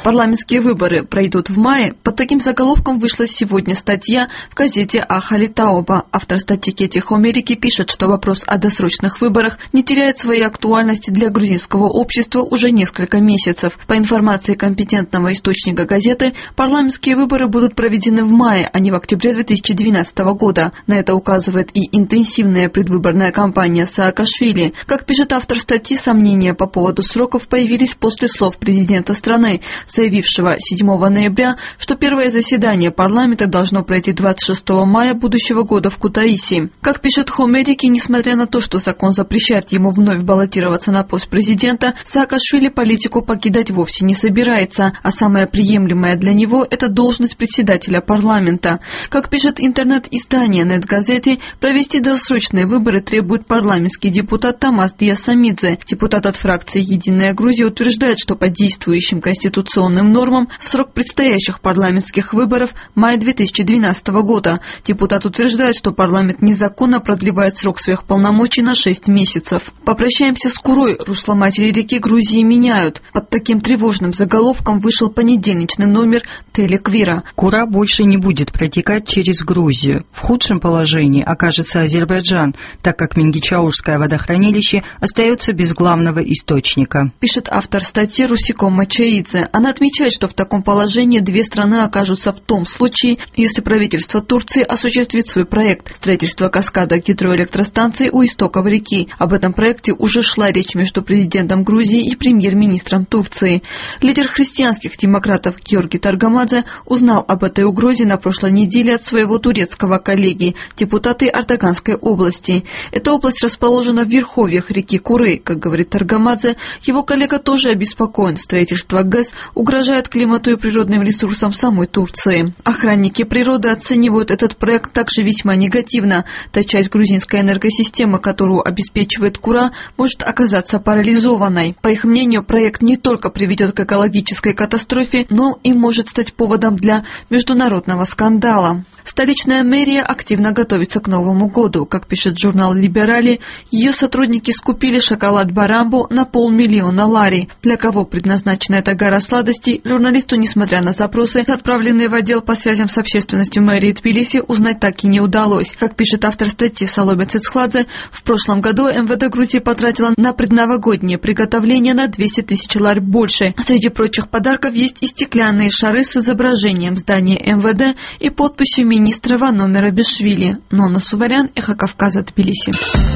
Парламентские выборы пройдут в мае. Под таким заголовком вышла сегодня статья в газете «Ахали Тауба». Автор статьи Кети Хомерики пишет, что вопрос о досрочных выборах не теряет своей актуальности для грузинского общества уже несколько месяцев. По информации компетентного источника газеты, парламентские выборы будут проведены в мае, а не в октябре 2012 года. На это указывает и интенсивная предвыборная кампания Саакашвили. Как пишет автор статьи, сомнения по поводу сроков появились после слов президента страны, заявившего 7 ноября, что первое заседание парламента должно пройти 26 мая будущего года в Кутаиси. Как пишет Хомерики, несмотря на то, что закон запрещает ему вновь баллотироваться на пост президента, Саакашвили политику покидать вовсе не собирается, а самое приемлемое для него – это должность председателя парламента. Как пишет интернет-издание «Нет-газети», провести досрочные выборы требует парламентский депутат Тамас Диасамидзе. Депутат от фракции «Единая Грузия» утверждает, что по действующим конституционным нормам срок предстоящих парламентских выборов – май 2012 года. Депутат утверждает, что парламент незаконно продлевает срок своих полномочий на 6 месяцев. «Попрощаемся с Курой. Русло матери реки Грузии меняют». Под таким тревожным заголовком вышел понедельничный номер Телеквира. Кура больше не будет протекать через Грузию. В худшем положении окажется Азербайджан, так как Мингичаурское водохранилище остается без главного источника. Пишет автор статьи Русико Мачаидзе. Она отмечает, что в таком положении две страны окажутся в том случае, если правительство Турции осуществит свой проект строительства каскада гидроэлектростанций у истоков реки. Об этом проекте уже шла речь между президентом Грузии и премьер-министром Турции. Лидер христианских демократов Георгий Таргамадзе узнал об этой угрозе на прошлой неделе от своего турецкого коллеги, депутата Ардаканской области. Эта область расположена в верховьях реки Куры. Как говорит Таргамадзе, его коллега тоже обеспокоен. Строительство ГЭС угрожает климату и природным ресурсам самой Турции. Охранники природы оценивают этот проект также весьма негативно. Та часть грузинской энергосистемы, которую обеспечивает Кура, может оказаться парализованной. По их мнению, проект не только приведет к экологической катастрофе, но и может стать поводом для международного скандала. Столичная мэрия активно готовится к Новому году. Как пишет журнал «Либерали», ее сотрудники скупили шоколад Барамбо на 500 000 лари. Для кого предназначена эта гора сладостей, журналисту, несмотря на запросы, отправленные в отдел по связям с общественностью мэрии Тбилиси, узнать так и не удалось. Как пишет автор статьи Саломе Цицхладзе, в прошлом году МВД Грузии потратила на предновогодние приготовления на 200 000 лари больше. Среди прочих подарков есть и стеклянные шары с изображением здания МВД и подписью министра Вано Мерабишвили. Нонна Суварян, Эхо Кавказа, Тбилиси.